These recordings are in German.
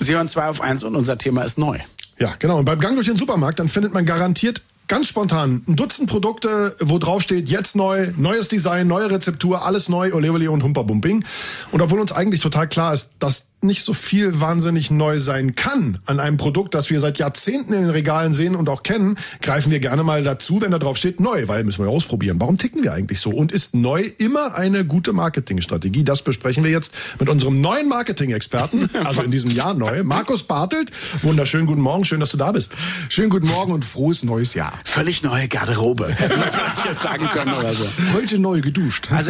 Sie hören 2 auf 1 und unser Thema ist neu. Ja, genau. Und beim Gang durch den Supermarkt, dann findet man garantiert ganz spontan ein Dutzend Produkte, wo drauf steht, jetzt neu, neues Design, neue Rezeptur, alles neu, ole ole und humpa-bumping. Und obwohl uns eigentlich total klar ist, dass nicht so viel wahnsinnig neu sein kann an einem Produkt, das wir seit Jahrzehnten in den Regalen sehen und auch kennen, greifen wir gerne mal dazu, wenn da drauf steht neu, weil müssen wir ja ausprobieren. Warum ticken wir eigentlich so? Und ist neu immer eine gute Marketingstrategie? Das besprechen wir jetzt mit unserem neuen Marketing-Experten, also in diesem Jahr neu, Markus Bartelt. Wunderschönen guten Morgen, schön, dass du da bist. Schönen guten Morgen und frohes neues Jahr. Völlig neue Garderobe, hätte man vielleicht jetzt sagen können oder so. Heute neu geduscht. Also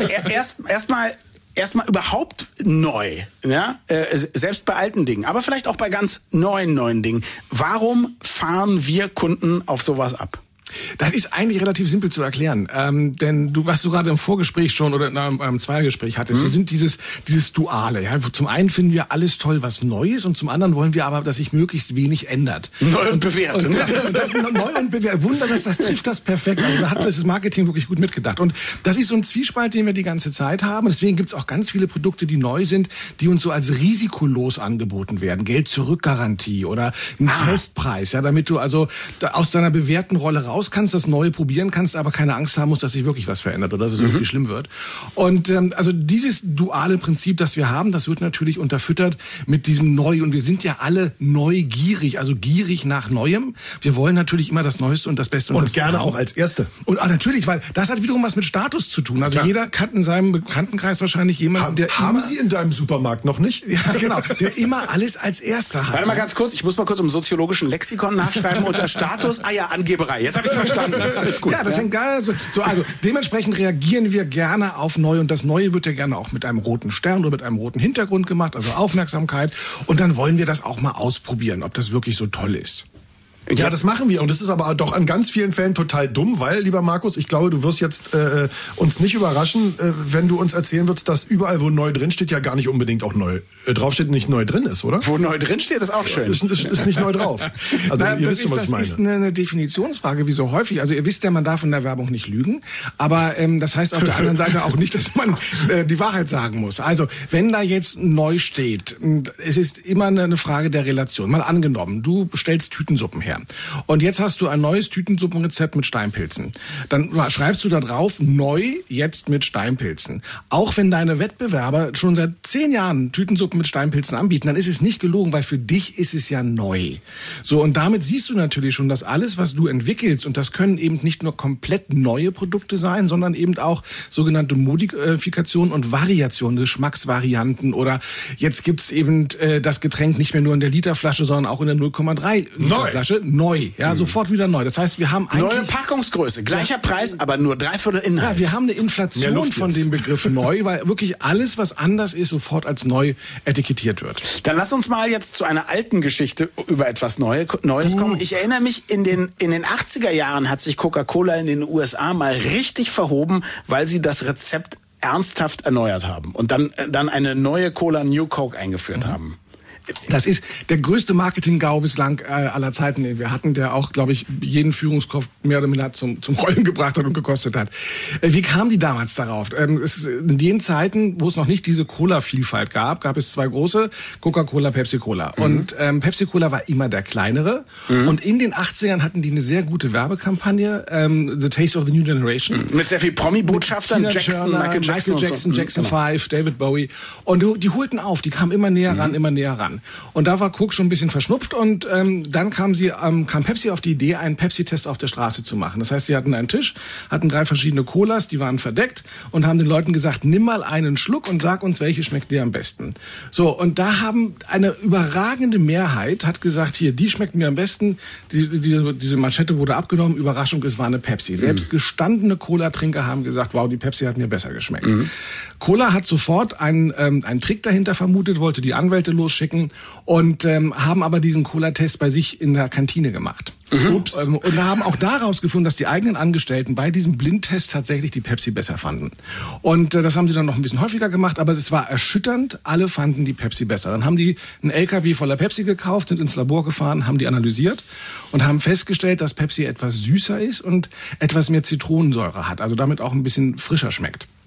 erstmal überhaupt neu, ja, selbst bei alten Dingen, aber vielleicht auch bei ganz neuen Dingen. Warum fahren wir Kunden auf sowas ab? Das ist eigentlich relativ simpel zu erklären, denn was du gerade im Vorgespräch schon oder in einem Zweiergespräch hattest, wir sind dieses Duale. Ja? Zum einen finden wir alles toll, was neu ist, und zum anderen wollen wir aber, dass sich möglichst wenig ändert. Neu und bewährt. Und das neu und bewährt. Wunder, das trifft das perfekt. Also da hat das Marketing wirklich gut mitgedacht. Und das ist so ein Zwiespalt, den wir die ganze Zeit haben. Und deswegen gibt es auch ganz viele Produkte, die neu sind, die uns so als risikolos angeboten werden. Geld-Zurück-Garantie oder ein Testpreis, ja, damit du also aus deiner bewährten Rolle raus kannst, das Neue probieren kannst, aber keine Angst haben musst, dass sich wirklich was verändert oder dass es irgendwie schlimm wird. Und also dieses duale Prinzip, das wir haben, das wird natürlich unterfüttert mit diesem Neu. Und wir sind ja alle neugierig, also gierig nach Neuem. Wir wollen natürlich immer das Neueste und das Beste. Und das gerne auch als Erste. Und natürlich, weil das hat wiederum was mit Status zu tun. Also jeder hat in seinem Bekanntenkreis wahrscheinlich jemanden, der haben Sie in deinem Supermarkt noch nicht? Ja, genau. Der immer alles als Erster hat. Warte mal ganz kurz, ich muss mal kurz im soziologischen Lexikon nachschreiben unter Status. Angeberei. Jetzt habe ich verstanden. Alles gut. Ja, das hängt geil. Also dementsprechend reagieren wir gerne auf Neu, und das Neue wird ja gerne auch mit einem roten Stern oder mit einem roten Hintergrund gemacht, also Aufmerksamkeit. Und dann wollen wir das auch mal ausprobieren, ob das wirklich so toll ist. Ja, das machen wir. Und das ist aber doch an ganz vielen Fällen total dumm, weil, lieber Markus, ich glaube, du wirst jetzt uns nicht überraschen, wenn du uns erzählen würdest, dass überall, wo neu drin steht, ja gar nicht unbedingt auch neu draufsteht, nicht neu drin ist, oder? Wo neu drin steht, ist auch schön. Ist nicht neu drauf. Also ihr wisst schon, was ich meine. Das ist eine Definitionsfrage, wie so häufig. Also ihr wisst ja, man darf in der Werbung nicht lügen. Aber das heißt auf der anderen Seite auch nicht, dass man die Wahrheit sagen muss. Also wenn da jetzt neu steht, es ist immer eine Frage der Relation. Mal angenommen, du stellst Tütensuppen her. Und jetzt hast du ein neues Tütensuppenrezept mit Steinpilzen. Dann schreibst du da drauf, neu, jetzt mit Steinpilzen. Auch wenn deine Wettbewerber schon seit 10 Jahren Tütensuppen mit Steinpilzen anbieten, dann ist es nicht gelogen, weil für dich ist es ja neu. So, und damit siehst du natürlich schon, dass alles, was du entwickelst, und das können eben nicht nur komplett neue Produkte sein, sondern eben auch sogenannte Modifikationen und Variationen, Geschmacksvarianten, oder jetzt gibt's eben das Getränk nicht mehr nur in der Literflasche, sondern auch in der 0,3 Liter Flasche. Neu. Ja, sofort wieder neu. Das heißt, wir haben eigentlich... Neue Packungsgröße, gleicher Preis, aber nur 3/4 Inhalt. Ja, wir haben eine Inflation von dem Begriff neu, weil wirklich alles, was anders ist, sofort als neu etikettiert wird. Dann lass uns mal jetzt zu einer alten Geschichte über etwas Neues kommen. Ich erinnere mich, in den 80er Jahren hat sich Coca-Cola in den USA mal richtig verhoben, weil sie das Rezept ernsthaft erneuert haben und dann eine neue Cola New Coke eingeführt haben. Das ist der größte Marketing-GAU bislang aller Zeiten, den wir hatten, der auch, glaube ich, jeden Führungskopf mehr oder minder zum Rollen gebracht hat und gekostet hat. Wie kamen die damals darauf? In den Zeiten, wo es noch nicht diese Cola-Vielfalt gab es 2 große, Coca-Cola, Pepsi-Cola. Und Pepsi-Cola war immer der kleinere. Und in den 80ern hatten die eine sehr gute Werbekampagne, The Taste of the New Generation. Mit sehr viel Promi-Botschaftern, Michael Jackson, Jackson 5, David Bowie. Und die holten auf, die kamen immer näher ran. Und da war Coke schon ein bisschen verschnupft, und dann kam Pepsi auf die Idee, einen Pepsi-Test auf der Straße zu machen. Das heißt, sie hatten einen Tisch, hatten 3 verschiedene Colas, die waren verdeckt, und haben den Leuten gesagt, nimm mal einen Schluck und sag uns, welche schmeckt dir am besten. So, und da haben eine überragende Mehrheit hat gesagt, hier, die schmeckt mir am besten. Diese Manschette wurde abgenommen, Überraschung, es war eine Pepsi. Selbst gestandene Cola-Trinker haben gesagt, wow, die Pepsi hat mir besser geschmeckt. Cola hat sofort einen Trick dahinter vermutet, wollte die Anwälte losschicken und haben aber diesen Cola-Test bei sich in der Kantine gemacht. Ups. Und haben auch daraus gefunden, dass die eigenen Angestellten bei diesem Blindtest tatsächlich die Pepsi besser fanden. Und das haben sie dann noch ein bisschen häufiger gemacht, aber es war erschütternd, alle fanden die Pepsi besser. Dann haben die einen LKW voller Pepsi gekauft, sind ins Labor gefahren, haben die analysiert und haben festgestellt, dass Pepsi etwas süßer ist und etwas mehr Zitronensäure hat, also damit auch ein bisschen frischer schmeckt.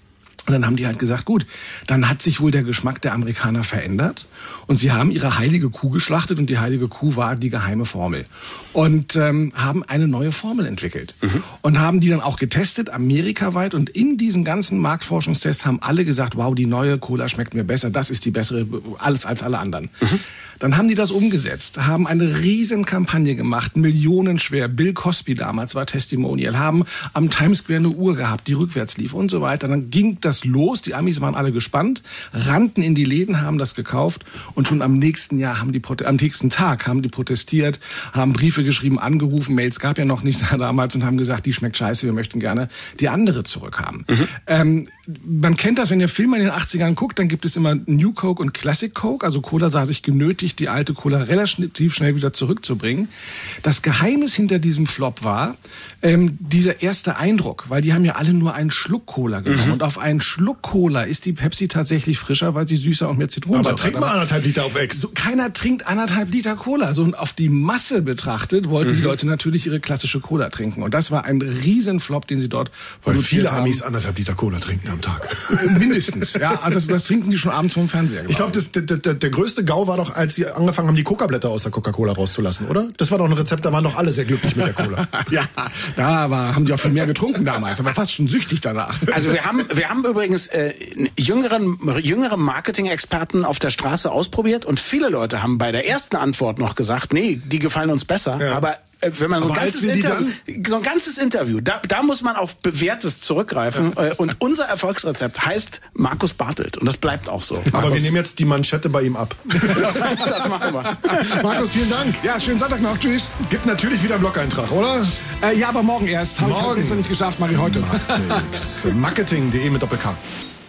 Und dann haben die halt gesagt, gut, dann hat sich wohl der Geschmack der Amerikaner verändert und sie haben ihre heilige Kuh geschlachtet und die heilige Kuh war die geheime Formel und haben eine neue Formel entwickelt und haben die dann auch getestet, amerikaweit, und in diesen ganzen Marktforschungstests haben alle gesagt, wow, die neue Cola schmeckt mir besser, das ist die bessere als alle anderen. Dann haben die das umgesetzt, haben eine riesen Kampagne gemacht, millionenschwer. Bill Cosby damals war Testimonial, haben am Times Square eine Uhr gehabt, die rückwärts lief und so weiter. Dann ging das los, die Amis waren alle gespannt, rannten in die Läden, haben das gekauft und schon am nächsten Tag haben die protestiert, haben Briefe geschrieben, angerufen, Mails gab ja noch nicht damals und haben gesagt, die schmeckt scheiße, wir möchten gerne die andere zurückhaben. Man kennt das, wenn ihr Filme in den 80ern guckt, dann gibt es immer New Coke und Classic Coke. Also Cola sah sich genötigt, die alte Cola relativ schnell wieder zurückzubringen. Das Geheimnis hinter diesem Flop war dieser erste Eindruck, weil die haben ja alle nur einen Schluck Cola genommen. Und auf einen Schluck Cola ist die Pepsi tatsächlich frischer, weil sie süßer und mehr Zitronensäure hat. Aber trink mal 1,5 Liter auf Ex. So, keiner trinkt 1,5 Liter Cola. Also und auf die Masse betrachtet wollten die Leute natürlich ihre klassische Cola trinken. Und das war ein Riesenflop, den sie dort weil viele haben. Amis 1,5 Liter Cola trinken am Tag. Mindestens, ja. Das trinken die schon abends vom Fernseher. Ich glaube, der größte GAU war doch, als sie angefangen haben, die Coca-Blätter aus der Coca-Cola rauszulassen, oder? Das war doch ein Rezept, da waren doch alle sehr glücklich mit der Cola. Ja, haben die auch viel mehr getrunken damals, aber fast schon süchtig danach. Also wir haben übrigens jüngere Marketing-Experten auf der Straße ausprobiert und viele Leute haben bei der ersten Antwort noch gesagt, nee, die gefallen uns besser, ja. Aber wenn man so ein ganzes Interview, da muss man auf Bewährtes zurückgreifen. Und unser Erfolgsrezept heißt Markus Bartelt. Und das bleibt auch so. Aber wir nehmen jetzt die Manschette bei ihm ab. Das machen wir. Markus, vielen Dank. Ja, schönen Sonntag noch. Tschüss. Gibt natürlich wieder einen Blog-Eintrag, oder? Ja, aber morgen erst. Habe ich gestern nicht geschafft, mache ich heute. Macht nix. Marketing.de mit Doppel-K.